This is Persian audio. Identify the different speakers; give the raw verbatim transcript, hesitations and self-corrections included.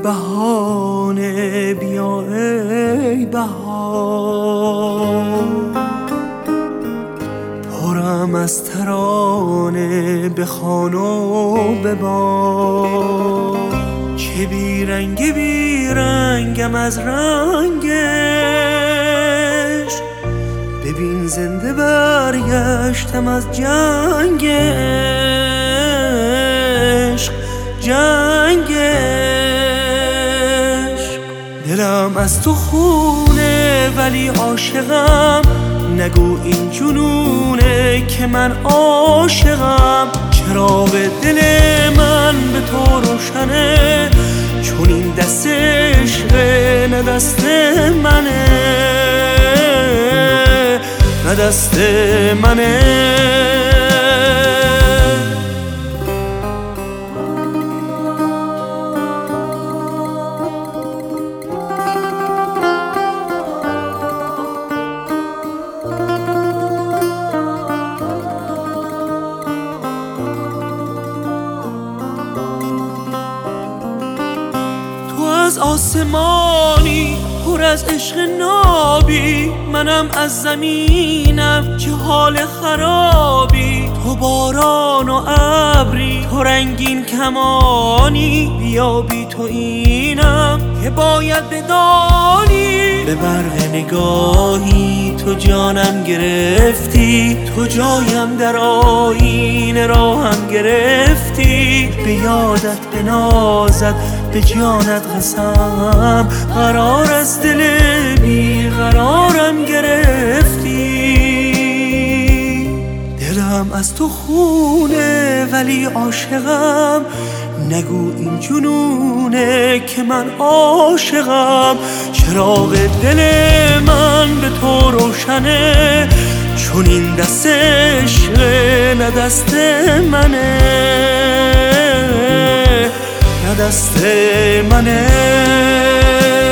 Speaker 1: بهانه بیا ای بهار، پرم از ترانه بخوان و ببار، که بیرنگ بیرنگم از رنگش، ببین زنده برگشتم از جنگش جنگش. دلم از تو خونه ولی عاشقم، نگو این جنونه که من عاشقم. چراغ دل من به تو روشنه، چون این دست عشقه نه دست منه نه دست منه. از آسمانی پر از عشق نابی، منم از زمینم چه حال خرابی. تو باران و ابری، تو رنگین کمانی، بیا بی تو اینم که باید بدانی. به برق نگاهی تو جانم گرفتی، تو جایم در آیین راهم گرفتی. به یادت بنازد به جانت قسم، قرار از دل بی قرارم گرفتی. دلم از تو خونه ولی عاشقم، نگو این جنونه که من عاشقم. چراغ دل من به تو روشنه، چون این دست عشقه نه دست منه نه دست منه.